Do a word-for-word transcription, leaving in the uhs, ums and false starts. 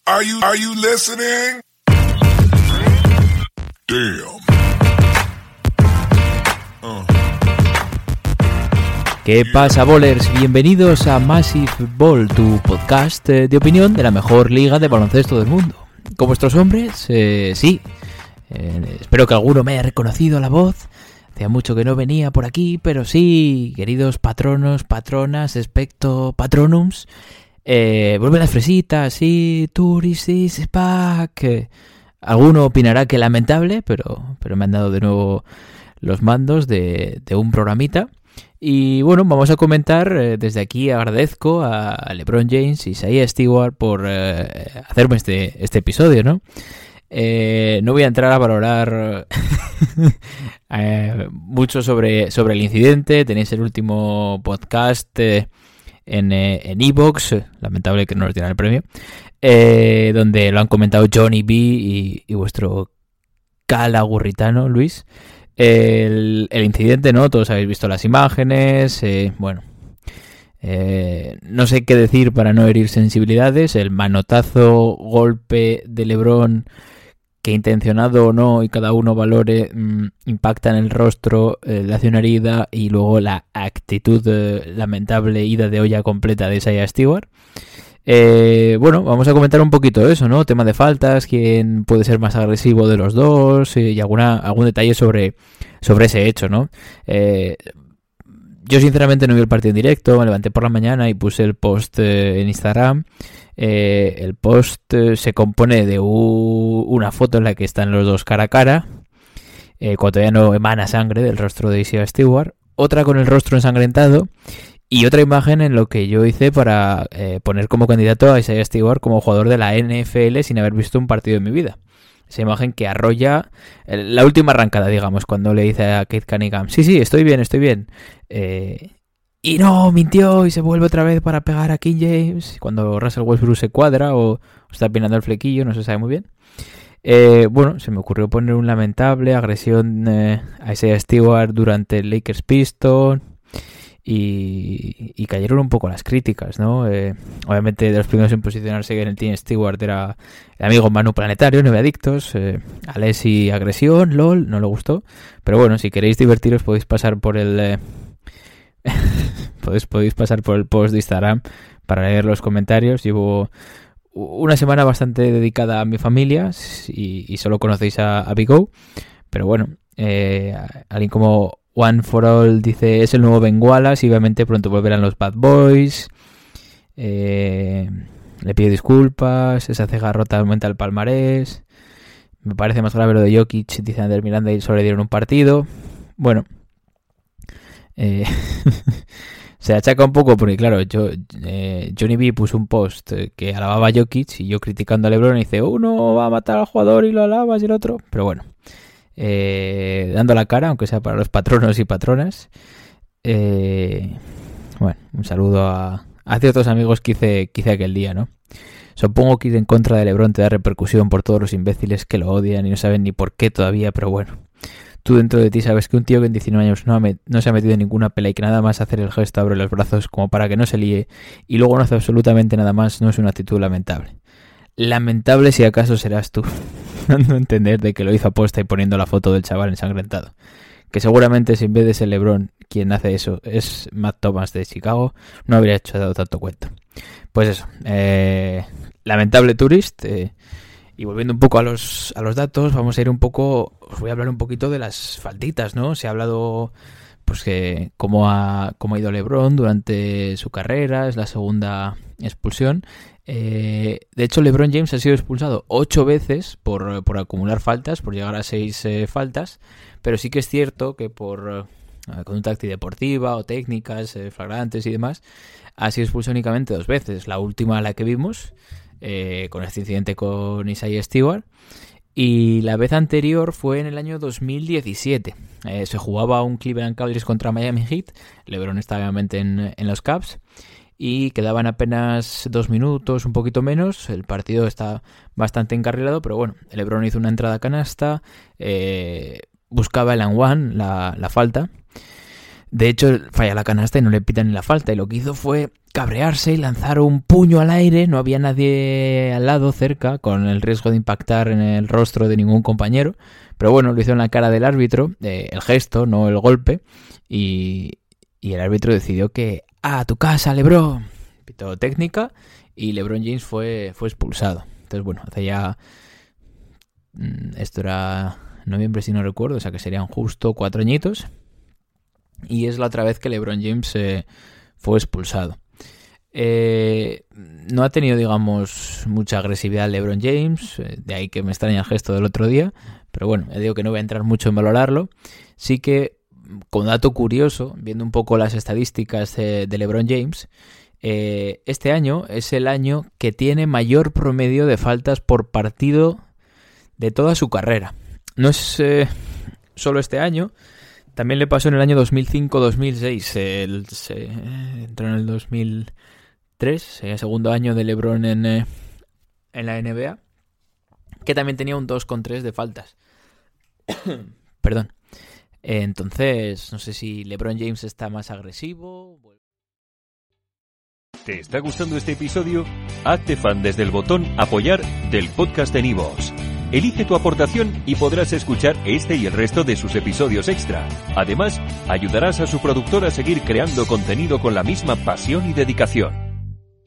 Are you, are you listening? Damn. Uh. ¿Qué pasa, bowlers? Bienvenidos a Massive Ball, tu podcast de opinión de la mejor liga de baloncesto del mundo. Con vuestros hombres, eh, sí. Eh, espero que alguno me haya reconocido la voz. Hacía mucho que no venía por aquí, pero sí, queridos patronos, patronas, expecto patronums. Eh, vuelven las fresitas, sí, Tourist is back. Eh, alguno opinará que lamentable, pero, pero me han dado de nuevo los mandos de, de un programita. Y bueno, vamos a comentar, eh, desde aquí agradezco a, a LeBron James y Isaiah Stewart por eh, hacerme este, este episodio, ¿no? Eh, no voy a entrar a valorar eh, mucho sobre, sobre el incidente. Tenéis el último podcast eh, en eh, en iVoox, lamentable que no nos dieran el premio, eh, donde lo han comentado Johnny B y, y vuestro calagurritano Luis. El, el incidente, ¿no? Todos habéis visto las imágenes, eh, bueno, eh, no sé qué decir para no herir sensibilidades. El manotazo, golpe de LeBron, que intencionado o no, y cada uno valore, mmm, impacta en el rostro, eh, le hace una herida, y luego la actitud eh, lamentable, ida de olla completa de Isaiah Stewart. Eh, bueno, vamos a comentar un poquito eso, ¿no? Tema de faltas, quién puede ser más agresivo de los dos, eh, y alguna algún detalle sobre, sobre ese hecho, ¿no? Eh, yo sinceramente no vi el partido en directo, me levanté por la mañana y puse el post eh, en Instagram. Eh, el post eh, se compone de u- una foto en la que están los dos cara a cara, eh, cuando todavía no emana sangre del rostro de Isaiah Stewart, otra con el rostro ensangrentado, y otra imagen en lo que yo hice para eh, poner como candidato a Isaiah Stewart como jugador de la N F L sin haber visto un partido en mi vida. Esa imagen que arrolla eh, la última arrancada, digamos, cuando le dice a Cade Cunningham, sí, sí, estoy bien, estoy bien. Eh, y no, mintió y se vuelve otra vez para pegar a King James. Cuando Russell Westbrook se cuadra o, o está peinando el flequillo, no se sabe muy bien. Eh, bueno, se me ocurrió poner un lamentable agresión eh, a Isaiah Stewart durante el Lakers Pistons. Y, y cayeron un poco las críticas, ¿no? Eh, obviamente de los primeros en posicionarse en el Team Stewart era el amigo Manu Planetario, nueve adictos, eh, Alessi agresión, LOL, no le gustó. Pero bueno, si queréis divertiros podéis pasar por el eh, podéis, podéis pasar por el post de Instagram para leer los comentarios. Llevo una semana bastante dedicada a mi familia y, y solo conocéis a, a Big O, pero bueno, eh, alguien como One for All dice, es el nuevo Ben Wallace y obviamente pronto volverán los Bad Boys. Eh, le pido disculpas, esa ceja rota aumenta el palmarés. Me parece más grave lo de Jokic, dice Ander Miranda, y solo le dieron un partido. Bueno, eh, se achaca un poco porque claro, yo, eh, Johnny B puso un post que alababa a Jokic y yo criticando a LeBron y dice, uno va a matar al jugador y lo alabas y el otro, pero bueno. Eh, dando la cara, aunque sea para los patronos y patronas. Eh, bueno, un saludo a, a ciertos amigos que hice, que hice aquel día, ¿no? Supongo que ir en contra de LeBron te da repercusión por todos los imbéciles que lo odian y no saben ni por qué todavía, pero bueno. Tú dentro de ti sabes que un tío que en diecinueve años no, ha met- no se ha metido en ninguna pelea y que nada más hacer el gesto abre los brazos como para que no se líe y luego no hace absolutamente nada más, no es una actitud lamentable. Lamentable si acaso serás tú, dando a entender de que lo hizo aposta y poniendo la foto del chaval ensangrentado. Que seguramente si en vez de ser LeBron quien hace eso es Matt Thomas de Chicago, no habría hecho dado tanto cuenta. Pues eso, eh, lamentable Tourist. Eh, y volviendo un poco a los, a los datos, vamos a ir un poco, os voy a hablar un poquito de las faltitas, ¿no? Se ha hablado pues que cómo ha, cómo ha ido LeBron durante su carrera, es la segunda expulsión. Eh, de hecho, LeBron James ha sido expulsado ocho veces por, por acumular faltas, por llegar a seis eh, faltas, pero sí que es cierto que por eh, conducta antideportiva o técnicas eh, flagrantes y demás, ha sido expulsado únicamente dos veces. La última, la que vimos, eh, con este incidente con Isaiah Stewart, y la vez anterior fue en el año dos mil diecisiete. Eh, se jugaba un Cleveland Cavaliers contra Miami Heat, LeBron estaba obviamente en, en los Cavs, y quedaban apenas dos minutos, un poquito menos. El partido está bastante encarrilado, pero bueno, LeBron hizo una entrada canasta, eh, buscaba el and one, la, la falta, De hecho, falla la canasta y no le pitan ni la falta. Y lo que hizo fue cabrearse y lanzar un puño al aire. No había nadie al lado, cerca, con el riesgo de impactar en el rostro de ningún compañero. Pero bueno, lo hizo en la cara del árbitro, eh, el gesto, no el golpe. Y, y el árbitro decidió que ¡a tu casa, LeBron! Pitó técnica y LeBron James fue, fue expulsado. Entonces, bueno, hace ya... Esto era noviembre, si no recuerdo, o sea que serían justo cuatro añitos. Y es la otra vez que LeBron James eh, fue expulsado. Eh, no ha tenido, digamos, mucha agresividad LeBron James, eh, de ahí que me extraña el gesto del otro día. Pero bueno, ya digo que no voy a entrar mucho en valorarlo. Sí que, con dato curioso, viendo un poco las estadísticas de, de LeBron James, eh, este año es el año que tiene mayor promedio de faltas por partido de toda su carrera. No es eh, solo este año, también le pasó en el año dos mil cinco dos mil seis. Él se eh, entró en el dos mil tres, el segundo año de LeBron en, eh, en la N B A, que también tenía un dos coma tres de faltas. Perdón. Entonces, no sé si LeBron James está más agresivo. ¿Te está gustando este episodio? Hazte fan desde el botón Apoyar del podcast de Nivos. Elige tu aportación y podrás escuchar este y el resto de sus episodios extra. Además, ayudarás a su productor a seguir creando contenido con la misma pasión y dedicación.